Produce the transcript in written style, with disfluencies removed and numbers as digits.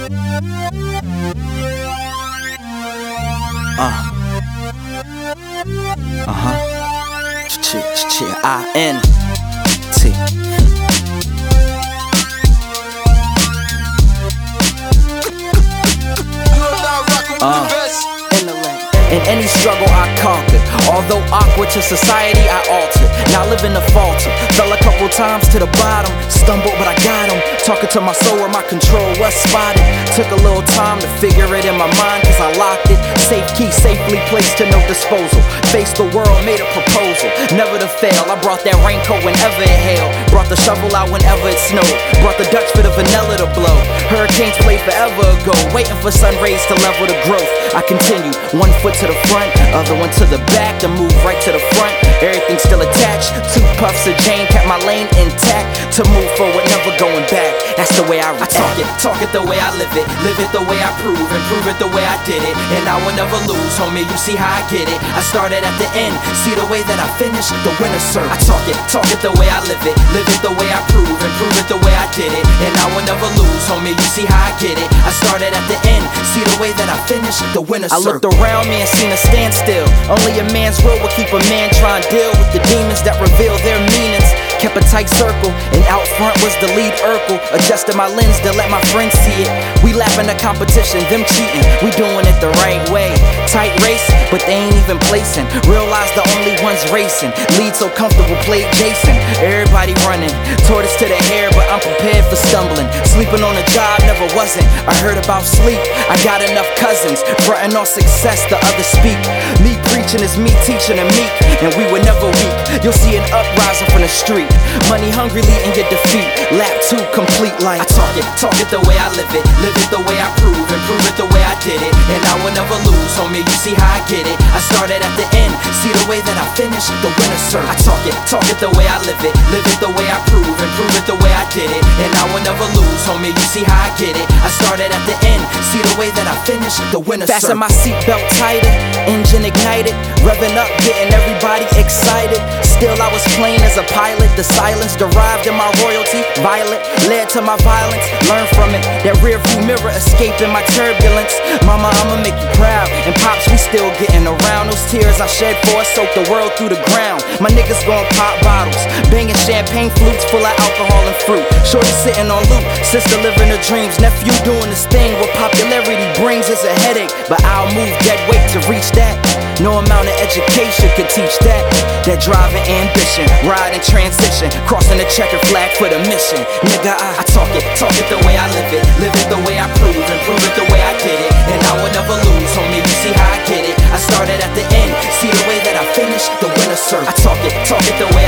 I-N-T. In any struggle I conquered, although awkward to society I altered. Now living to falter, fell a couple times to the bottom, stumbled but I got him. Talking to my soul where my control was spotted. Took a little time to figure it in my mind cause I locked it. Safe key safely placed to no disposal. Faced the world, made a proposal, never to fail. I brought that raincoat whenever it hailed, brought the shovel out whenever it snowed, brought the Dutch for the vanilla to blow. Hurricanes played forever ago, waiting for sun rays to level the growth. I continued, one foot to the front, other one to the back, to move right to the front. Everything still attached, 2 puffs of Jane, kept my lane intact. To move forward, never going back, that's the way I talk it the way I live it the way I prove it the way I did it. And I will never lose, homie, you see how I get it. I started at the end, see the way that I finished, the winner circle. I talk it the way I live it the way I prove it the way I did it. And I will never lose, homie, you see how I get it. I started at the end, see the way that I finished, the winner circle. I looked around me and seen a standstill. Only a man's will keep a man trying to deal with the demons that reveal their meanings. Kept a tight circle, and out front was the lead Urkel. Adjusted my lens to let my friends see it. We laughing at competition, them cheating, we doing it the right way. Tight race, but they ain't even placing. Realize the only ones racing. Lead so comfortable, played Jason. Everybody running, tortoise to the hair, but I'm prepared for stumbling. Sleeping on a job, never wasn't. I heard about sleep, I got enough cousins. Frontin' on success, the others speak. Me preaching is me teaching and meek, and we were never weak. You'll see an uprising from the street. Money hungry leading your defeat. Lap 2 complete like I talk it the way I live it the way I prove it the way I did it. And I will never lose, homie, you see how I get it. I started at the end, see the way that I finished, the winner circle. I talk it the way I live it the way I prove it the way I did it. And I will never lose, homie, you see how I get it. I started at the end, see the way that I finished, the winner circle. Fasten my seatbelt tighter, engine ignited, revving up, getting everybody excited. Still I was plain as a pilot. The silence derived in my royalty. Violent, led to my violence. Learn from it. That rear view mirror escaping my turbulence. Mama, I'ma make you proud. And pops, we still getting around. Those tears I shed for us soak the world through the ground. My niggas gon' pop bottles, banging champagne flutes full of alcohol and fruit. Shorty sitting on loop, sister living her dreams. Nephew doing this thing. What popularity brings is a headache, but I'll move dead weight to reach that. No amount of education could teach that. That driving ambition, ride in transition, crossing the checkered flag for the mission. Nigga, I talk it the way I live it the way I prove it the way I did it. And I will never lose, homie, you see how I get it. I started at the end, see the way that I finished, the winner circle. I talk it the way